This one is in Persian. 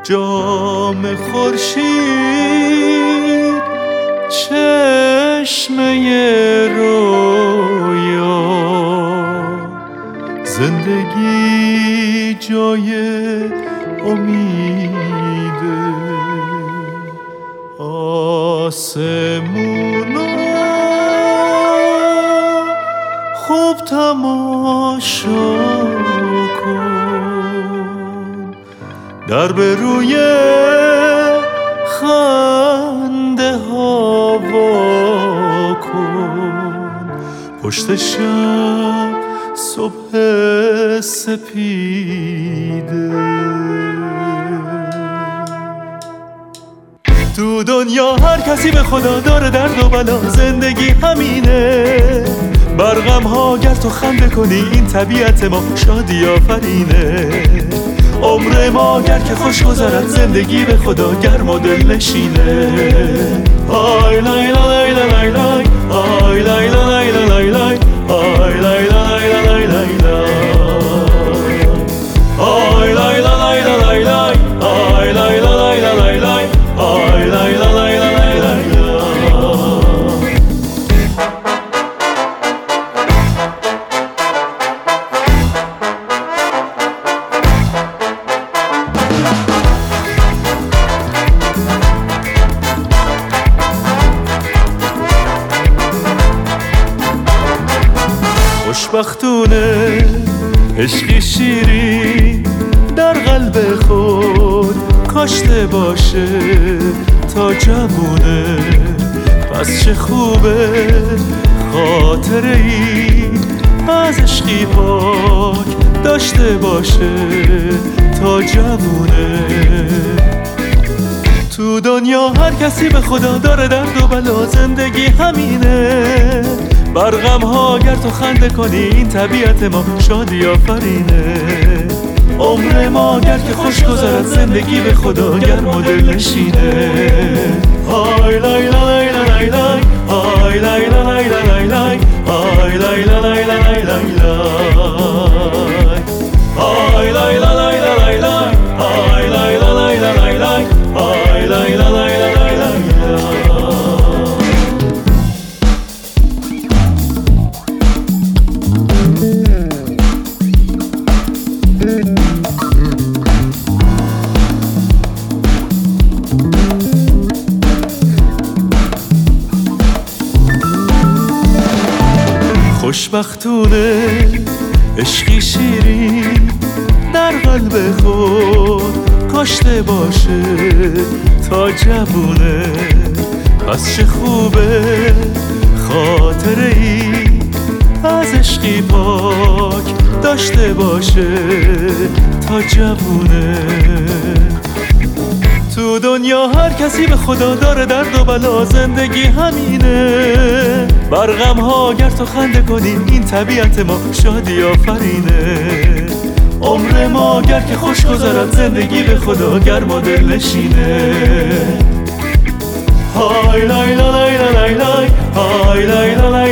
جام خورشید چشمه رویا، زندگی جای امیده، آسمونا خوب تماشا کن، در به روی خنده ها وا کن، پشت شب صبح سپیده. تو دنیا هر کسی به خدا داره درد و بلا، زندگی همینه، بر غم ها گر تو خنده کنی این طبیعت ما شادی آفرینه. عمر ما گر که خوش گذرد زندگی به خدا گرم و دل نشینه. آی لای لای لای لای آی لای لای لای لای آی لای لای لای لای آی لای لای لای لای آی لای لای لای لای آی لای لای لای لای. خوشبختونه عشقی شیری در قلب خود کاشته باشه تا جوونه، پس چه خوبه خاطره ای از عشقی پاک داشته باشه تا جوونه. تو دنیا هر کسی به خدا داره درد و بلا، زندگی همینه، بر غم ها گر تو خنده کنی این طبیعت ما شادی آفرینه. عمر ما گر که خوش گذرد زندگی به خدا گرم و دل نشینه. آی لای لای لای لای آی لای لای لای لای آی لای لای لای لای آی لای لای لای لای آی لای لای لای لای آی لای لای لای لای. خوشبختونه عشقی شیری در قلب خود کاشته باشه تا جوونه، پس چه خوبه خاطره ای از عشقی پاک داشته باشه تا جوونه. تو دنیا هر کسی به خدا داره درد و بلا، زندگی همینه، بر غم ها گر تو خنده کنی این طبیعت ما شادی آفرینه. عمر ما گر که خوش گذرد زندگی به خدا گرم و دل نشینه. آی لای لای لای لای آی لای لای